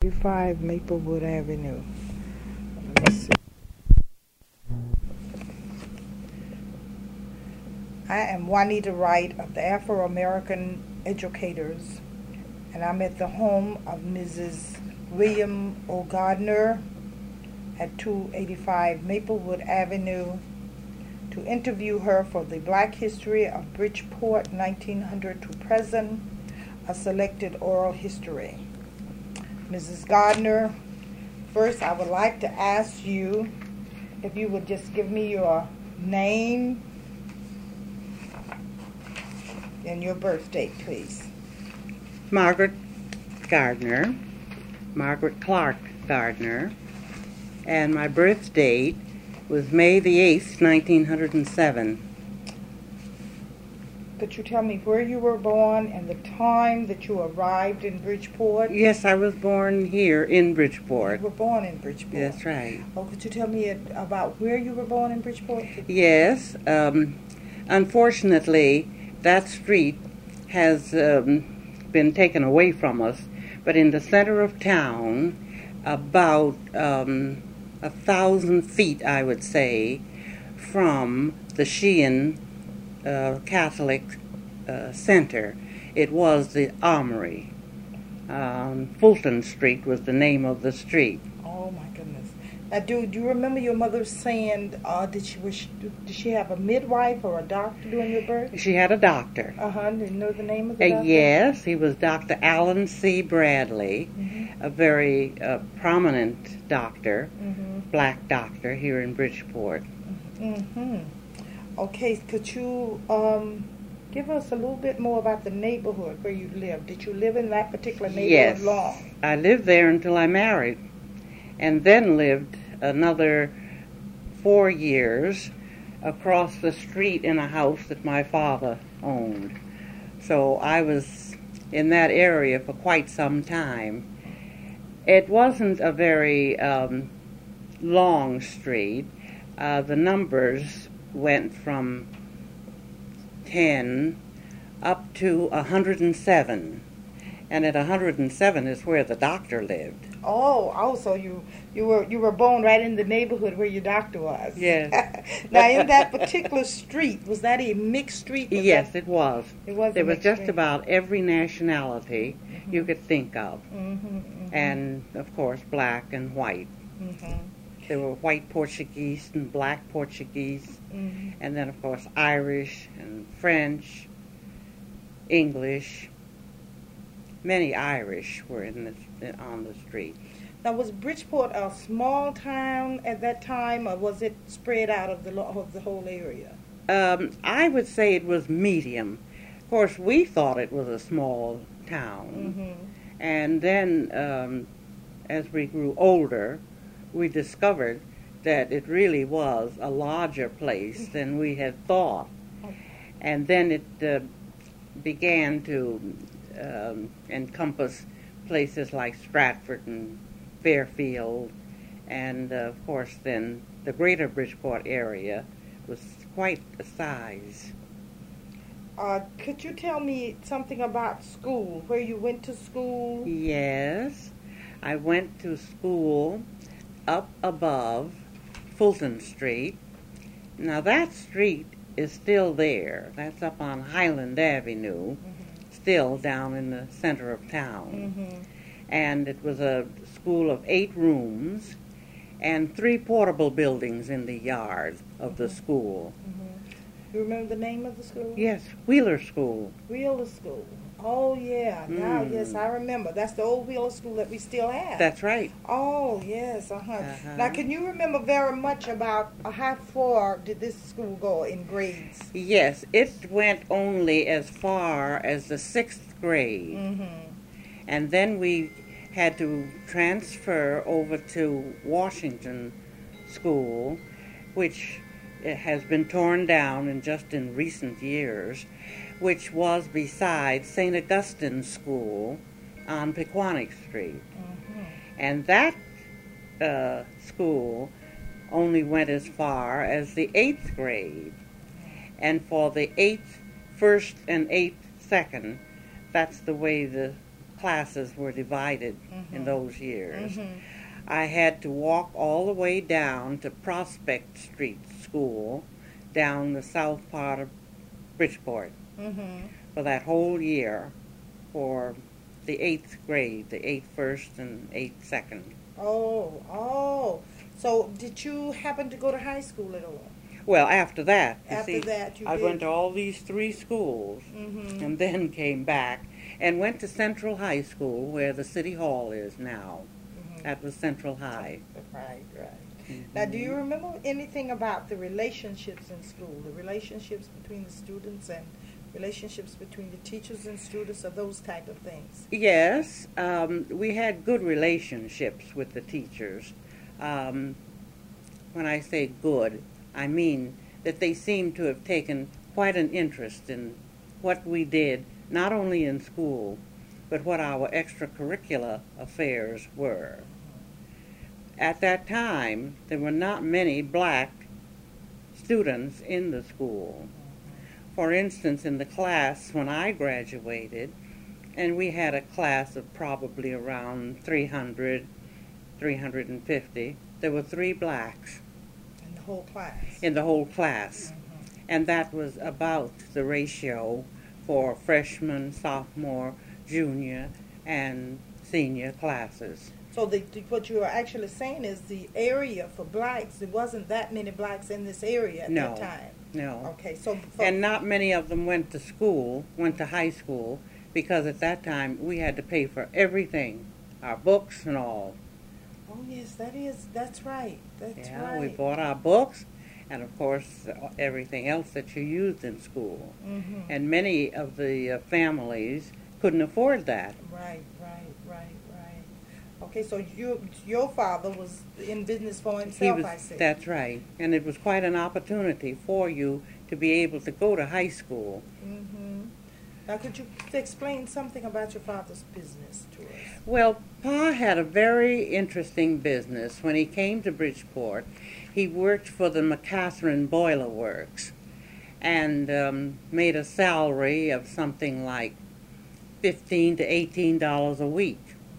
285 Maplewood Avenue. Let me see. I am Juanita Wright of the Afro-American Educators, and I'm at the home of Mrs. William O. Gardner at 285 Maplewood Avenue to interview her for the Black History of Bridgeport 1900 to present, a selected oral history. Mrs. Gardner, first I would like to ask you if you would just give me your name and your birth date, please. Margaret Gardner, Margaret Clark Gardner, and my birth date was May the 8th, 1907. Could you tell me where you were born and the time that you arrived in Bridgeport? Yes, I was born here in Bridgeport. You were born in Bridgeport. That's right. Oh, could you tell me about where you were born in Bridgeport? Yes. Unfortunately, that street has been taken away from us, but in the center of town, about 1,000 feet, I would say, from the Sheehan Catholic Center. It was the Armory. Fulton Street was the name of the street. Oh my goodness! Now, do you remember your mother saying did she have a midwife or a doctor during your birth? She had a doctor. Did you know the name of the doctor? Yes, he was Dr. Allen C. Bradley, a very prominent doctor, black doctor here in Bridgeport. Okay, could you give us a little bit more about the neighborhood where you lived? Did you live in that particular neighborhood long? Yes, I lived there until I married, and then lived another 4 years across the street in a house that my father owned. So I was in that area for quite some time. It wasn't a very long street. The numbers went from 10 up to 107. And at 107 is where the doctor lived. Oh, so you were born right in the neighborhood where your doctor was. Yes. Now, in that particular street, was that a mixed street? Yes, it was. It was. There was just street. about every nationality you could think of. And, of course, black and white. There were white Portuguese and black Portuguese. And then, of course, Irish and French, English. Many Irish were on the street. Now, was Bridgeport a small town at that time, or was it spread out of the whole area? I would say it was medium. Of course, we thought it was a small town. And then, as we grew older, we discovered that it really was a larger place than we had thought. And then it began to encompass places like Stratford and Fairfield, and of course then the greater Bridgeport area was quite a size. Could you tell me something about school, where you went to school? Yes, I went to school up above Fulton Street. Now that street is still there. That's up on Highland Avenue, still down in the center of town. And it was a school of 8 rooms and 3 portable buildings in the yard of the school. You remember the name of the school? Yes, Wheeler School. Wheeler School. Oh, yeah. Now, yes, I remember. That's the old Wheeler School that we still have. That's right. Oh, yes. Now, can you remember very much about how far did this school go in grades? Yes, it went only as far as the 6th grade. And then we had to transfer over to Washington School, which has been torn down in recent years, which was beside St. Augustine's School on Pequannock Street. And that school only went as far as the 8th grade. And for the 8th first and 8th second, that's the way the classes were divided in those years. Mm-hmm. I had to walk all the way down to Prospect Street School, down the south part of Bridgeport, Mm-hmm. for that whole year, for the 8th grade, the 8th first and 8th second. Oh. So did you happen to go to high school at all? Well, after that, You I did. went to all these 3 schools, Mm-hmm. and then came back and went to Central High School, where the City Hall is now. Mm-hmm. That was Central High. Right. Now, do you remember anything about the relationships in school, the relationships between the students and relationships between the teachers and students, or those type of things? Yes, we had good relationships with the teachers. When I say good, I mean that they seemed to have taken quite an interest in what we did, not only in school, but what our extracurricular affairs were. At that time, there were not many black students in the school. For instance, in the class when I graduated, and we had a class of probably around 300, 350, there were 3 blacks In the whole class? in the whole class. And that was about the ratio for freshman, sophomore, junior, and senior classes. So what you are actually saying is the area for blacks, there wasn't that many blacks in this area at No. that time. No. Okay, so And not many of them went to high school, because at that time we had to pay for everything, our books and all. oh yes, that's right. That's Yeah, right. we bought our books, and of course everything else that you used in school. Mm-hmm. And many of the families couldn't afford that. Right. Okay, so your father was in business for himself, I see. That's right. And it was quite an opportunity for you to be able to go to high school. Mm-hmm. Now, could you explain something about your father's business to us? Well, Pa had a very interesting business. When he came to Bridgeport, he worked for the McCathron Boiler Works and made a salary of something like $15 to $18 a week.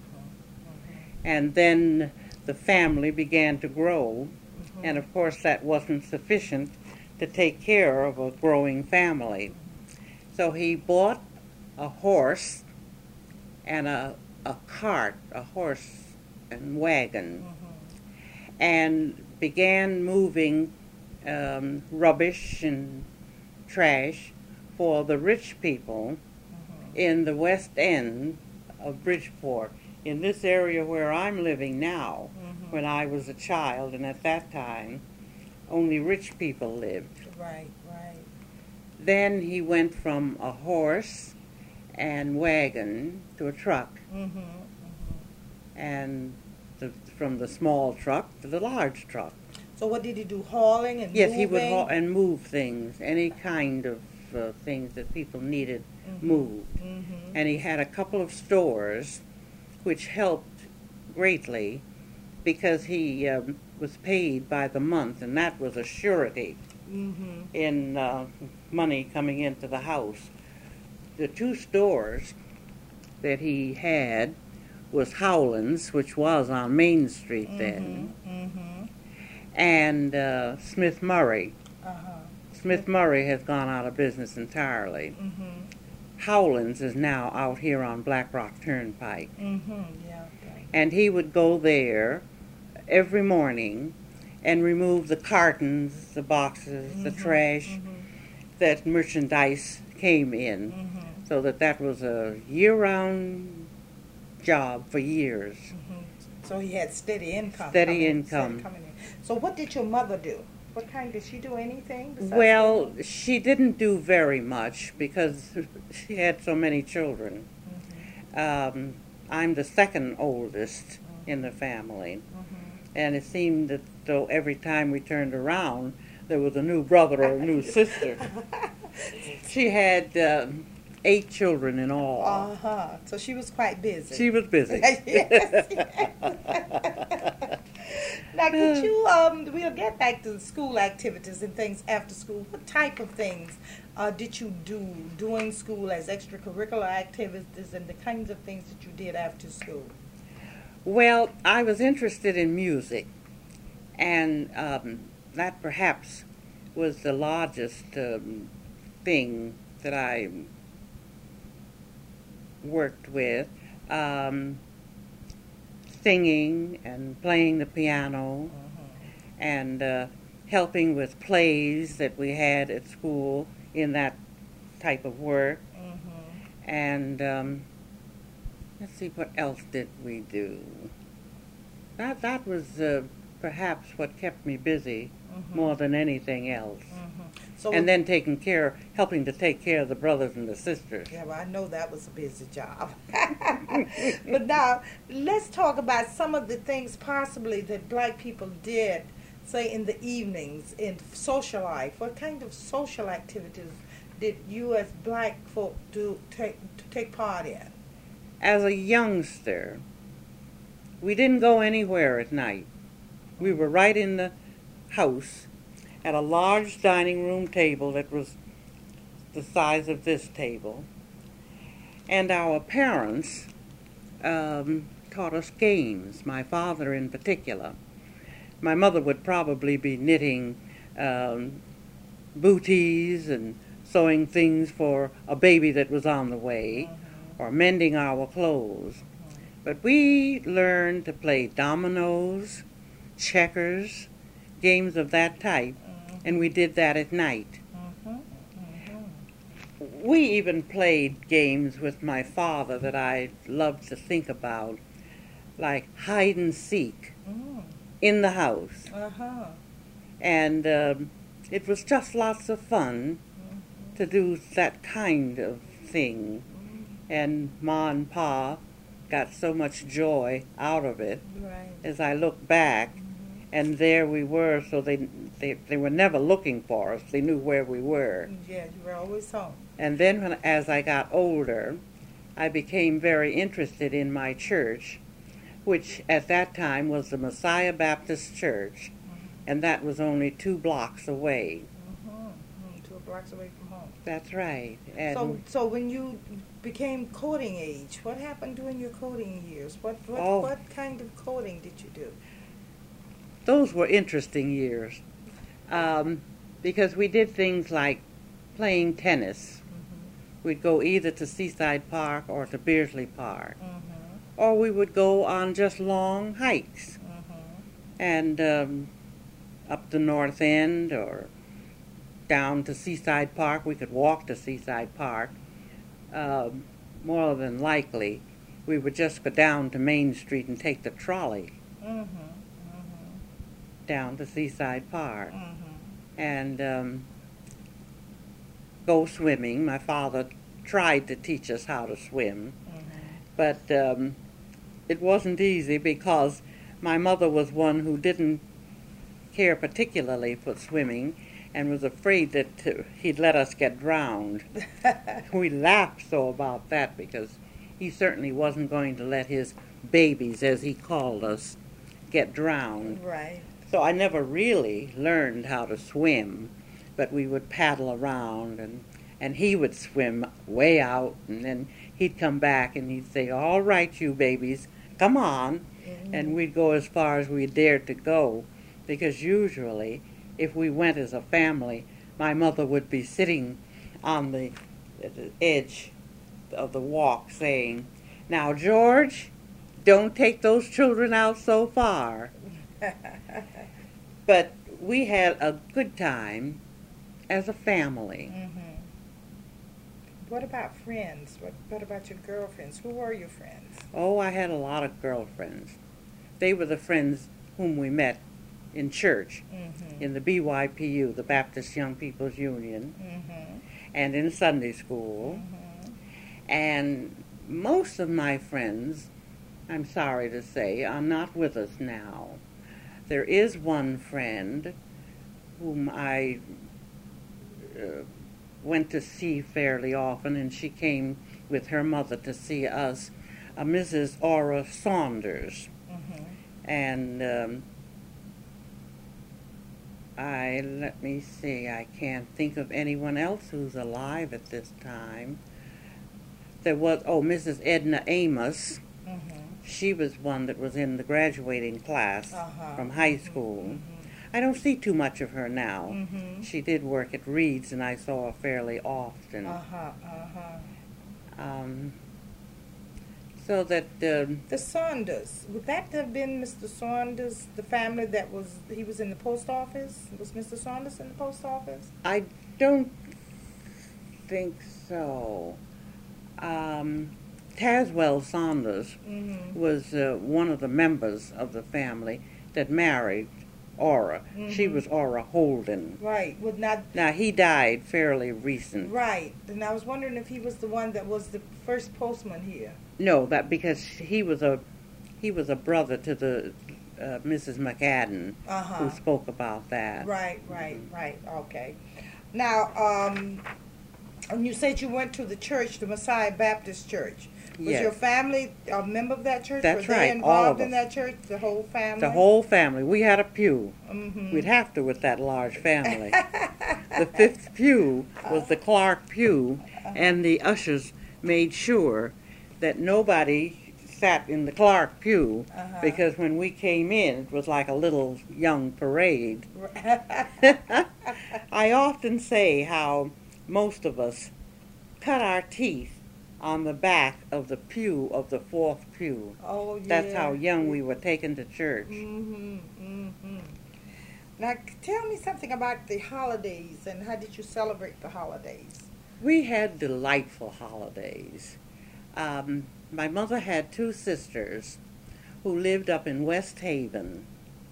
And then the family began to grow, and of course that wasn't sufficient to take care of a growing family. So he bought a horse and a cart, a horse and wagon, and began moving rubbish and trash for the rich people in the west end of Bridgeport, in this area where I'm living now. When I was a child, and at that time, only rich people lived. Right. Then he went from a horse and wagon to a truck, and from the small truck to the large truck. So what did he do, hauling and Yes, moving? he would haul and move things, any kind of things that people needed moved. And he had a couple of stores, which helped greatly because he was paid by the month, and that was a surety in money coming into the house. The 2 stores that he had was Howland's, which was on Main Street then, and Smith Murray. Smith Murray has gone out of business entirely. Howland's is now out here on Black Rock Turnpike. Yeah. And he would go there every morning and remove the cartons, the boxes, the trash that merchandise came in, so that was a year-round job for years. So he had steady income. Steady income. Coming in. So what did your mother do? What kind, did she do anything besides Well, she didn't do very much because she had so many children. I'm the second oldest in the family, and it seemed that though every time we turned around, there was a new brother or a new sister. She had 8 children in all. So she was quite busy. She was busy. Yes. Now, could you, we'll get back to the school activities and things after school. What type of things did you do during school as extracurricular activities and the kinds of things that you did after school? Well, I was interested in music, and that perhaps was the largest thing that I worked with. Singing and playing the piano, and helping with plays that we had at school in that type of work. And let's see, what else did we do? That was perhaps what kept me busy more than anything else. So and then helping to take care of the brothers and the sisters. Yeah, well, I know that was a busy job. But now, let's talk about some of the things possibly that black people did, say, in the evenings, in social life. What kind of social activities did you as black folk take part in? As a youngster, we didn't go anywhere at night. We were right in the house at a large dining room table that was the size of this table. And our parents taught us games, my father in particular. My mother would probably be knitting booties and sewing things for a baby that was on the way, or mending our clothes. But we learned to play dominoes, checkers, games of that type, and we did that at night. We even played games with my father that I loved to think about, like hide and seek in the house. And it was just lots of fun to do that kind of thing. And Ma and Pa got so much joy out of it. Right. As I look back, and there we were, so they were never looking for us. They knew where we were. Yeah, you were always home. And then as I got older, I became very interested in my church, which at that time was the Messiah Baptist Church, and that was only 2 blocks away. 2 blocks away from home. That's right. And so when you became coding age, what happened during your coding years? What kind of coding did you do? those were interesting years, because we did things like playing tennis. We'd go either to Seaside Park or to Beardsley Park. Or we would go on just long hikes. And up the North End or down to Seaside Park. We could walk to Seaside Park. More than likely, we would just go down to Main Street and take the trolley down to Seaside Park. And go swimming. My father tried to teach us how to swim, but it wasn't easy because my mother was one who didn't care particularly for swimming and was afraid that he'd let us get drowned. We laughed so about that because he certainly wasn't going to let his babies, as he called us, get drowned. Right. So I never really learned how to swim, but we would paddle around, and he would swim way out, and then he'd come back and he'd say, "All right, you babies, come on." And we'd go as far as we dared to go, because usually, if we went as a family, my mother would be sitting on the edge of the walk saying, "Now, George, don't take those children out so far." But we had a good time as a family. What about friends? What about your girlfriends? Who were your friends? Oh, I had a lot of girlfriends. They were the friends whom we met in church, in the BYPU, the Baptist Young People's Union, and in Sunday school. And most of my friends, I'm sorry to say, are not with us now. There is one friend whom I went to see fairly often, and she came with her mother to see us, Mrs. Aura Saunders. And Let me see, I can't think of anyone else who's alive at this time. There was, Mrs. Edna Amos. She was one that was in the graduating class from high school. I don't see too much of her now. She did work at Reed's, and I saw her fairly often. So that the Saunders, would that have been Mr. Saunders, the family that he was in the post office? Was Mr. Saunders in the post office? I don't think so. Tazewell Saunders was one of the members of the family that married Aura. She was Aura Holden. Right. Now, he died fairly recent. Right. And I was wondering if he was the one that was the first postman here. No, because he was a brother to the Mrs. McAdden who spoke about that. Right. Okay. Now, and you said you went to the church, the Messiah Baptist Church. Was your family a member of that church? That's Were right. they involved all of in that church? The whole family? The whole family. We had a pew. We'd have to with that large family. The fifth pew was the Clark pew, and the ushers made sure that nobody sat in the Clark pew because when we came in, it was like a little young parade. I often say how most of us cut our teeth on the back of the pew of the fourth pew. Oh, yeah. That's how young we were taken to church. Now, tell me something about the holidays and how did you celebrate the holidays? We had delightful holidays. My mother had two sisters who lived up in West Haven.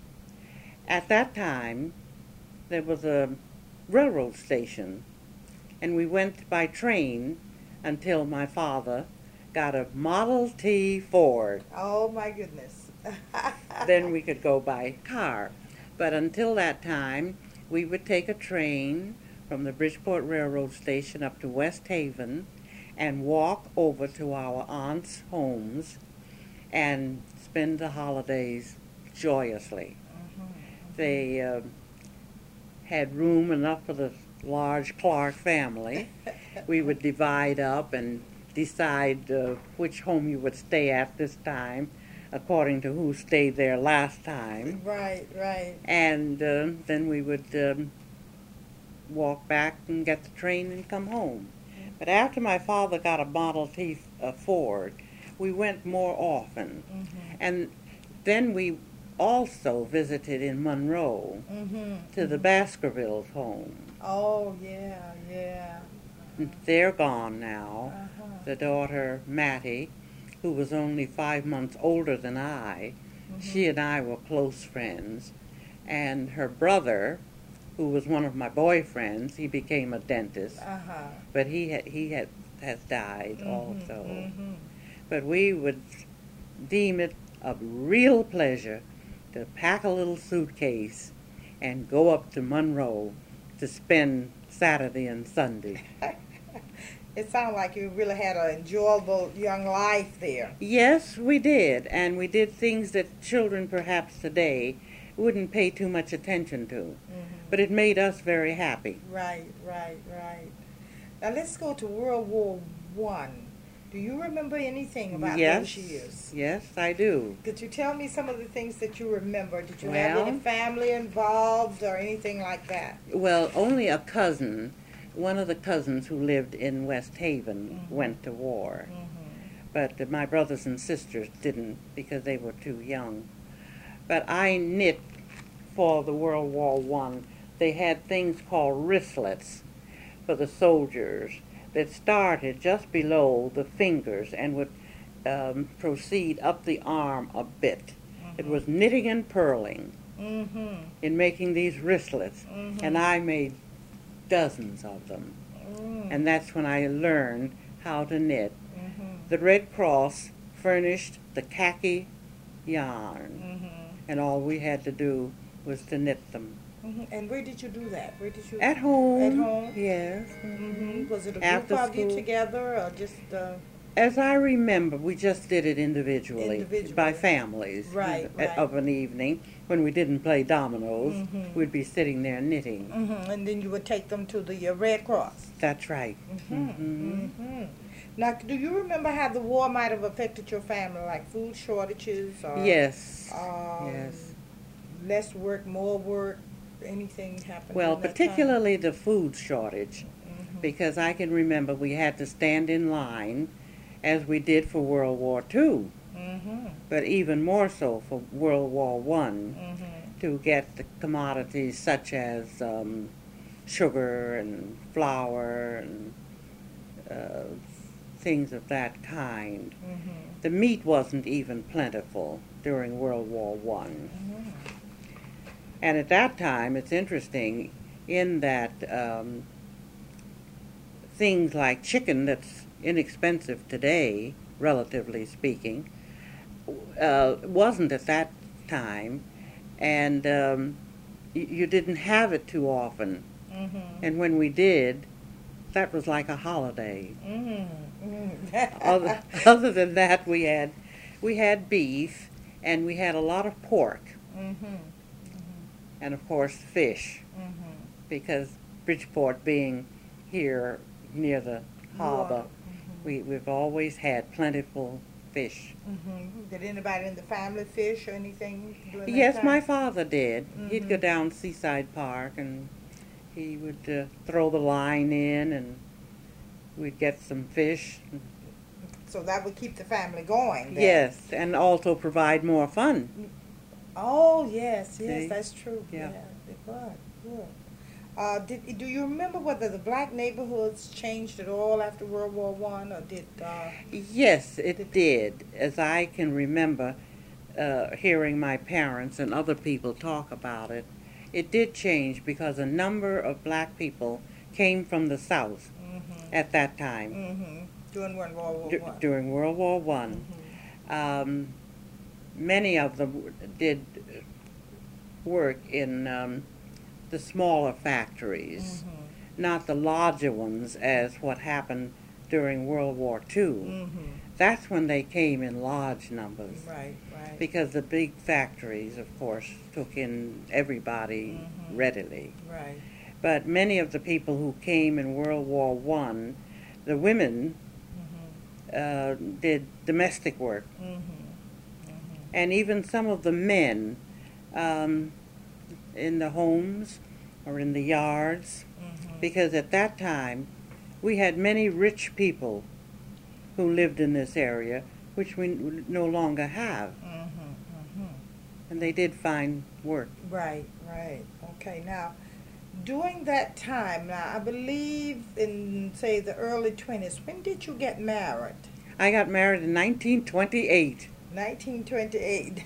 At that time, there was a railroad station, and we went by train until my father got a Model T Ford. Oh, my goodness. Then we could go by car. But until that time, we would take a train from the Bridgeport Railroad Station up to West Haven and walk over to our aunts' homes and spend the holidays joyously. They had room enough for the large Clark family. We would divide up and decide which home you would stay at this time according to who stayed there last time. Right. And then we would walk back and get the train and come home. But after my father got a Model T Ford, we went more often. And then we also visited in Monroe to the Baskervilles home. Oh, yeah. They're gone now. The daughter, Mattie, who was only 5 months older than I, she and I were close friends. And her brother, who was one of my boyfriends, he became a dentist, but he has died also. But we would deem it a real pleasure to pack a little suitcase and go up to Monroe to spend Saturday and Sunday. It sounded like you really had an enjoyable young life there. Yes, we did, and we did things that children perhaps today wouldn't pay too much attention to. But it made us very happy. Right. Now let's go to World War I. Do you remember anything about those years? Yes, I do. Could you tell me some of the things that you remember? Did you have any family involved or anything like that? Well, only a cousin, one of the cousins who lived in West Haven, went to war. But my brothers and sisters didn't because they were too young. But I knit for the World War I. They had things called wristlets for the soldiers that started just below the fingers and would proceed up the arm a bit. It was knitting and purling in making these wristlets, and I made dozens of them. And that's when I learned how to knit. The Red Cross furnished the khaki yarn, and all we had to do was to knit them. And where did you do that? Where did you? At home. At home? Yes. Was it a After group of you school. together or just? As I remember, we just did it individually. By families. Right, right. Of an evening. When we didn't play dominoes, we'd be sitting there knitting. And then you would take them to the Red Cross. That's right. Now, do you remember how the war might have affected your family, like food shortages? Or, Yes. yes. Less work, more work, anything happened? Well, particularly the food shortage, because I can remember we had to stand in line, as we did for World War II, but even more so for World War I, to get the commodities such as sugar and flour and things of that kind. The meat wasn't even plentiful during World War I. And at that time, it's interesting in that things like chicken that's inexpensive today, relatively speaking, wasn't at that time, and you didn't have it too often. And when we did, that was like a holiday. Other than that, we had beef, and we had a lot of pork, and of course fish, because Bridgeport being here near the harbor, we've always had plentiful fish. Did anybody in the family fish or anything during that Yes, time? my father did. He'd go down Seaside Park, and he would throw the line in, and we'd get some fish. So that would keep the family going then. Yes, and also provide more fun. Oh, yes, See? that's true. Yeah. It was. Good. Do you remember whether the black neighborhoods changed at all after World War I, or did? Yes, it did. As I can remember hearing my parents and other people talk about it, it did change because a number of black people came from the South at that time. During World War I. During World War I. Many of them did work in the smaller factories, not the larger ones as what happened during World War II. That's when they came in large numbers. Right. Because the big factories, of course, took in everybody readily. Right. But many of the people who came in World War I, the women did domestic work. And even some of the men in the homes or in the yards, because at that time we had many rich people who lived in this area, which we no longer have. And they did find work. Right. Okay, now, during that time, now, I believe in, say, the early 20s, when did you get married? I got married in 1928. 1928.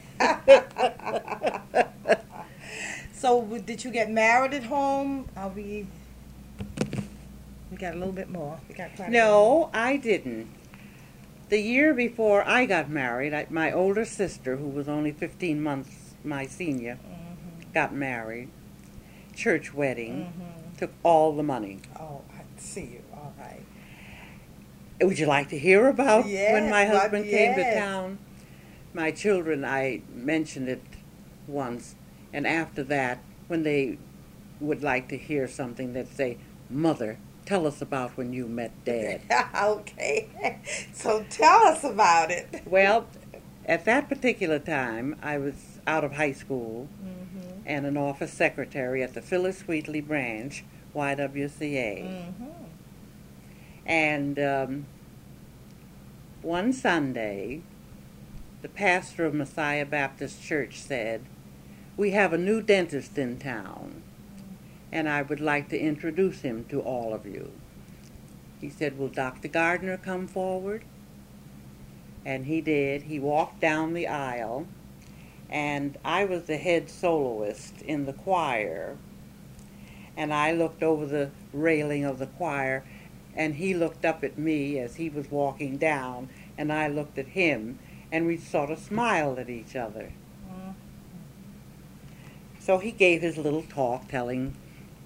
So, did you get married at home? We got a little bit more. We got quite No, I didn't. The year before I got married, my older sister, who was only 15 months my senior, got married. Church wedding. Took all the money. Oh, I see you. All right. Would you like to hear about when my husband came to yes. town? My children, I mentioned it once, and after that, when they would like to hear something, they'd say, "Mother, tell us about when you met Dad." Okay. So tell us about it. Well, at that particular time, I was out of high school and an office secretary at the Phyllis Wheatley branch, YWCA. And one Sunday, the pastor of Messiah Baptist Church said, "We have a new dentist in town, and I would like to introduce him to all of you." He said, "Will Dr. Gardner come forward?" And he did. He walked down the aisle, and I was the head soloist in the choir. And I looked over the railing of the choir, and he looked up at me as he was walking down, and I looked at him, and we sort of smiled at each other. So he gave his little talk telling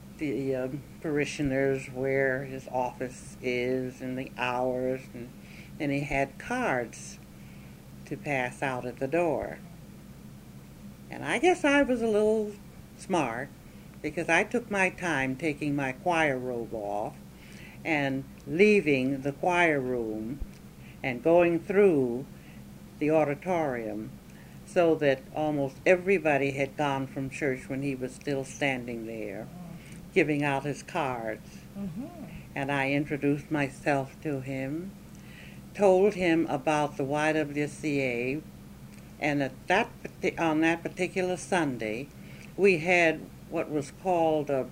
the parishioners where his office is and the hours and and he had cards to pass out at the door. And I guess I was a little smart, because I took my time taking my choir robe off and leaving the choir room and going through the auditorium, so that almost everybody had gone from church when he was still standing there giving out his cards. And I introduced myself to him, told him about the YWCA, and on that particular Sunday we had what was called a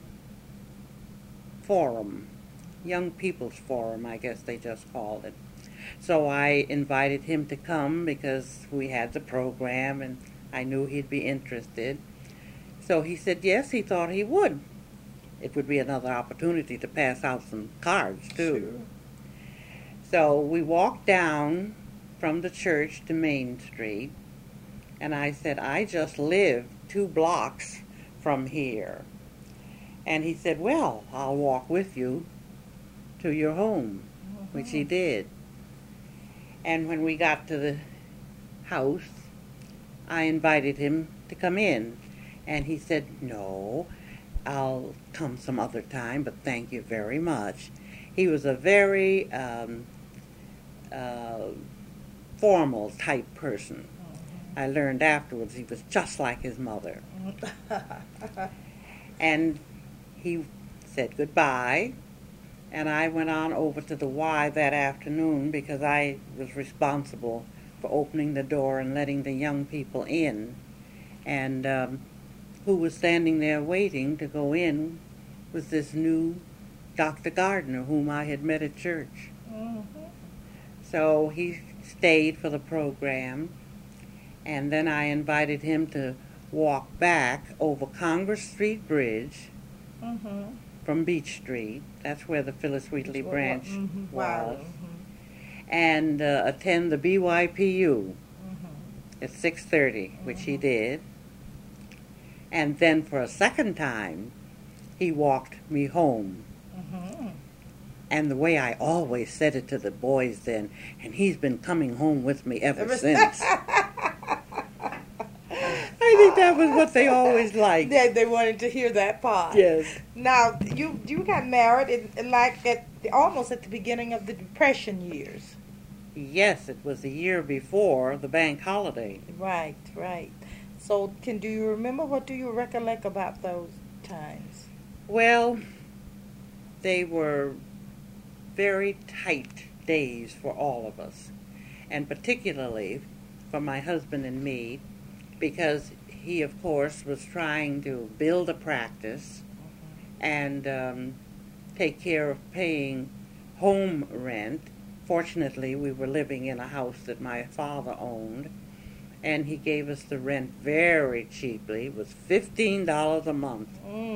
forum, Young People's Forum, I guess they just called it. So I invited him to come because we had the program and I knew he'd be interested. So he said yes, he thought he would. It would be another opportunity to pass out some cards too. Sure. So we walked down from the church to Main Street, and I said, I just live 2 blocks from here. And he said, well, I'll walk with you to your home, which he did. And when we got to the house, I invited him to come in. And he said, no, I'll come some other time, but thank you very much. He was a very formal type person. I learned afterwards he was just like his mother. And he said goodbye, and I went on over to the Y that afternoon because I was responsible for opening the door and letting the young people in. And who was standing there waiting to go in was this new Dr. Gardner, whom I had met at church. So he stayed for the program, and then I invited him to walk back over Congress Street Bridge from Beach Street. That's where the Phyllis Wheatley branch was. And attend the BYPU at 6:30, which he did. And then for a second time, he walked me home. And the way I always said it to the boys then, and he's been coming home with me ever since. I think that was what they always liked. They wanted to hear that part. Yes. Now, you got married almost at the beginning of the Depression years. Yes, it was the year before the bank holiday. Right. So, do you remember, what do you recollect about those times? Well, they were very tight days for all of us, and particularly for my husband and me, because he, of course, was trying to build a practice and take care of paying home rent. Fortunately, we were living in a house that my father owned, and he gave us the rent very cheaply. It was $15 a month.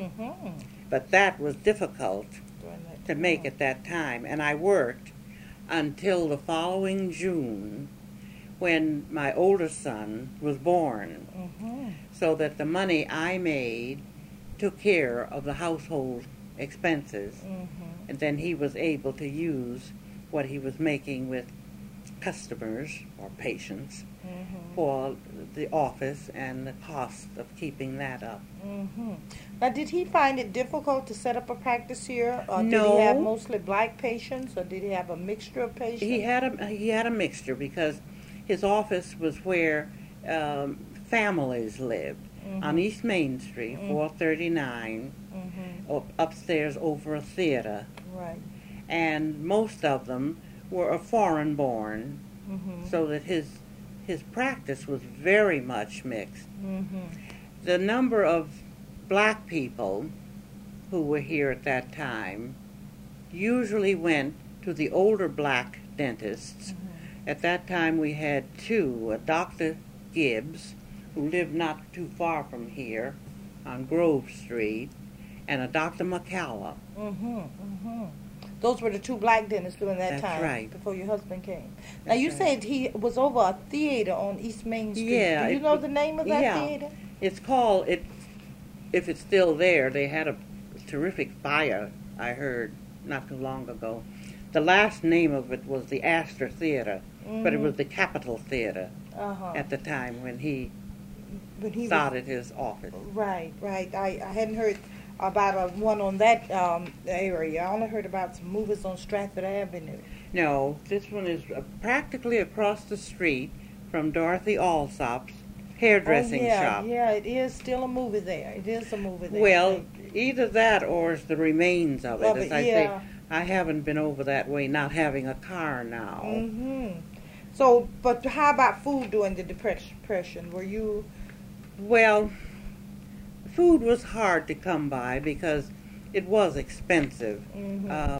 But that was difficult to make at that time. And I worked until the following June, when my older son was born, so that the money I made took care of the household expenses, and then he was able to use what he was making with customers or patients for the office and the cost of keeping that up. Now, did he find it difficult to set up a practice here? Or No. Did he have mostly black patients, or did he have a mixture of patients? He had a mixture, because his office was where families lived, on East Main Street, 439, upstairs over a theater. Right. And most of them were foreign born, so that his practice was very much mixed. The number of black people who were here at that time usually went to the older black dentists. At that time we had 2, a Dr. Gibbs, who lived not too far from here on Grove Street, and a Dr. McCalla. Those were the 2 black dentists during that That's time, right. before your husband came. Now, That's you right. said he was over a theater on East Main Street. Yeah. Do you know the name of that theater? It's called, if it's still there, they had a terrific fire, I heard, not too long ago. the last name of it was the Astor Theater, but it was the Capitol Theater at the time when he started his office. Right. I hadn't heard about one on that area. I only heard about some movies on Stratford Avenue. No, this one is practically across the street from Dorothy Alsop's hairdressing shop. Yeah, it is still a movie there. It is a movie there. Well, either that or it's the remains of it. As I say, yeah. I haven't been over that way, not having a car now. So, but how about food during the Depression? Were you... Well, food was hard to come by because it was expensive.